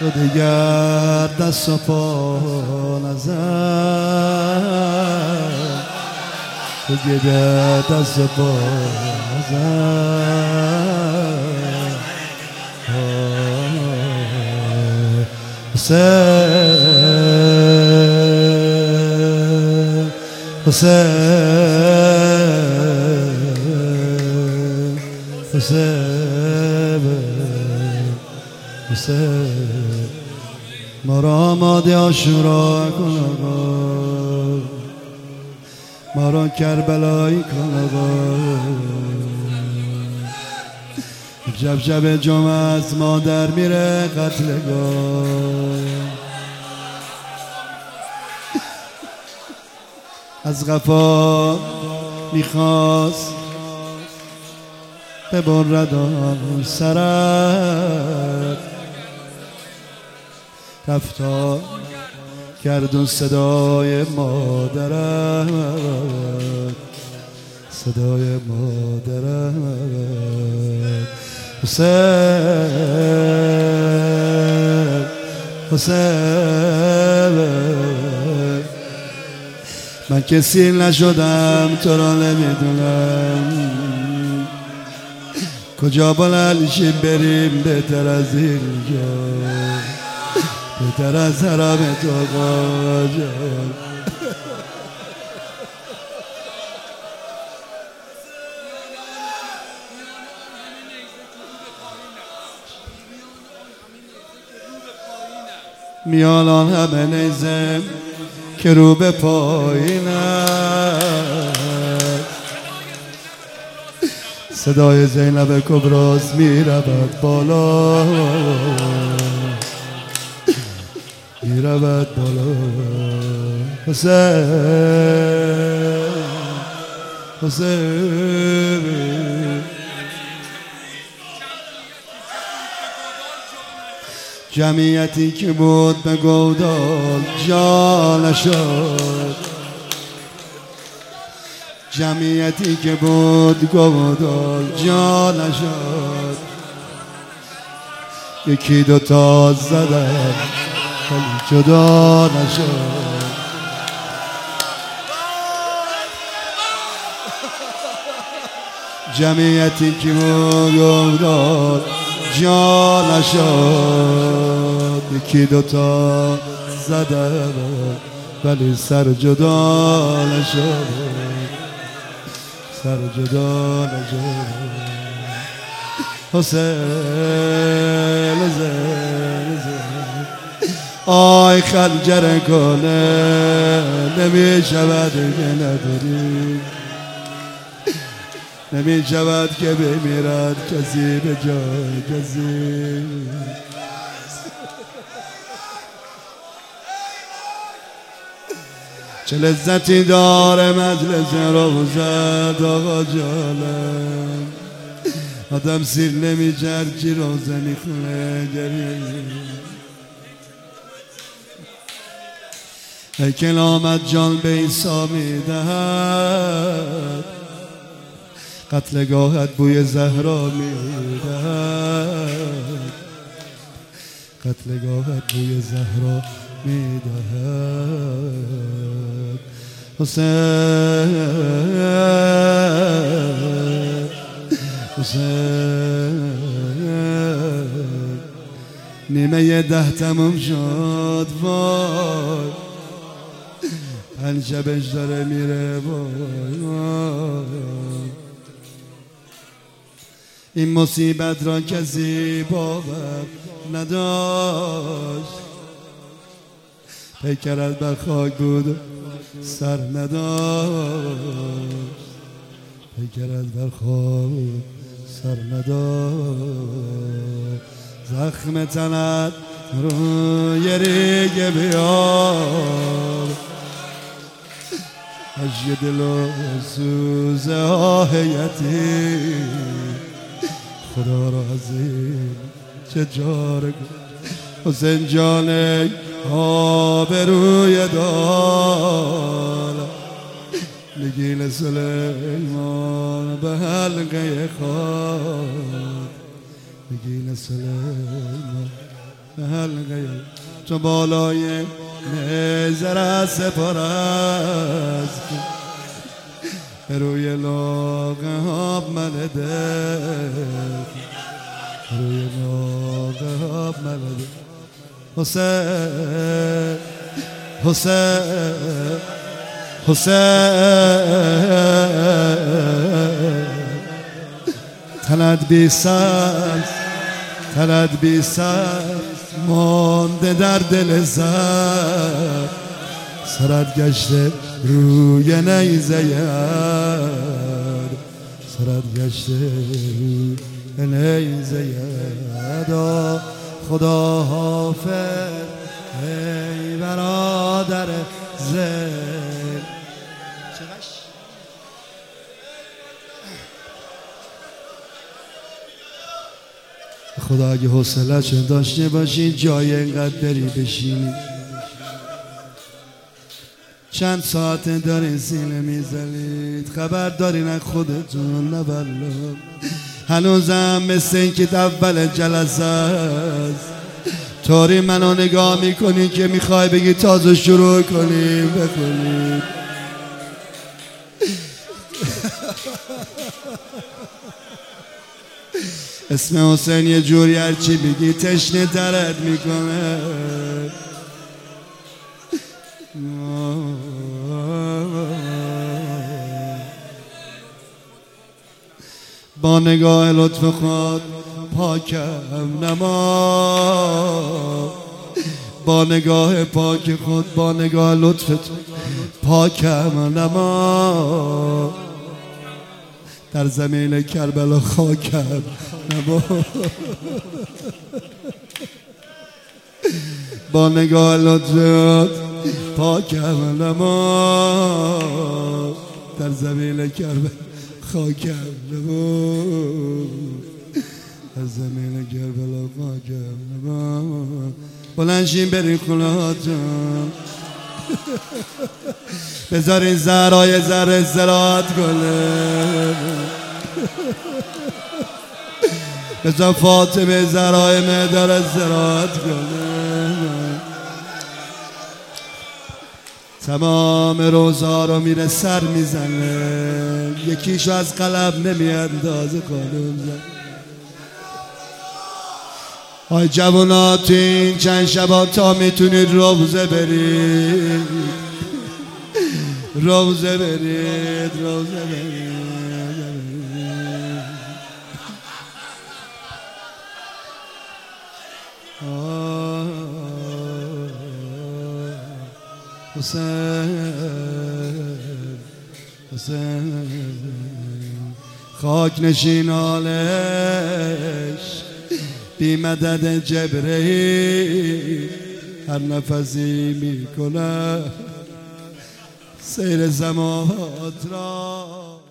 تو دیگر دست و پا نزن، تو دیگر دست و پا نزن. حسین حسین حسین حسین ما را آماده عاشورا کن آقا، ما را کربلایی کن آقا. شب جمعه از مادر میره قتلگاه، از قفا میخواست ببرد آن سرت، رفتار کرد و صدای مادرت، صدای مادرت. حسین حسین من کسی نشدم تو را نمیدونم، کجا بلند شیم بریم بهتر از اینجا، بهتر از حرم تو آقا جان. میانان همه نیزه که رو به پایینه، صدای زینب کبراز میرود بالا، میرود بالا. حسین حسین جمعیتی که بود به گودال جا نشد، جمعیتی که بود گودال جا نشد. یکی دوتا زدن ولی جدا نشد. جمعیتی که بود گودال جا نشد، یکی دوتا زدن ولی سر جدا نشد، سر جدا نشد. حسین حسین آی خنجر کنه نمی شود که نداری، نمی شود که بمیرد کسی به جای کسی. چه لذتی داره مجلس روزت آقا جانم، آدم سیر نمی چرچی روزه میخونه گریه. ای که آمد جان به عیسی میدهد، قتلگاهت بوی زهرا میدهد، قتلگاهت بوی زهرا میدهد. حسین حسین نیمه 10 تموم شد وای، پنج شبش داره میره وای. این مصیبت را کسی باور نداشت، پیکرت بر خاک بود سر نداشت، پیکرت بر خاک سر نداشت. زخم تنت روی ریگ بیار، اشک دل و سوز آه یتیم، خدا را عظیم چه جاره حسین جان آبروی دار. نگین سلیمان به حلقه خاک، نگین سلیمان حلقه تو بالای نظر سپارست روی لاغه ها ملده روی لاغه ها ملده حسین حسین حسین تنت بی سر تنت بی سر مانده در دل زر سرت گشته روی نیزه یار سرت گشته روی نیزه یار خدا حافظ ای برادر زل خدا اگه حوصله‌شو داشته باشین جای اینقدر بری بشینی چند ساعت دارین سینه میزنید خبر دارین از خودتون نه والله هنوزم مثل این که اول جلسه است طوری منو نگاه میکنی که میخوای بگی تازه شروع کنیم بکنیم اسم حسین یه جوری هرچی بگی تشنه ترت میکنه با نگاه لطف خود پاکم نما با نگاه پاک خود با نگاه لطفت پاکم نما در زمین کربلا خاکم نما با نگاه لطفت پاکم نما در زمین کربلا خاکم نما در زمین کربلا خاکم نما بلنشین برین خونهاتون بذارین زهرای ذره زراعت کنه بذار فاطمه زهرای مهدر زراعت کنه تمام روزها رو میره سر میزنه یکیشو از قلب نمیاندازه خانم زن آی جوانا تو این چند شبا تا میتونید روزه برید روزه برید روزه برید حسین حسین خاک نشینالش بی مدد جبرئیل هر نفسی میکنه سیر سماوات را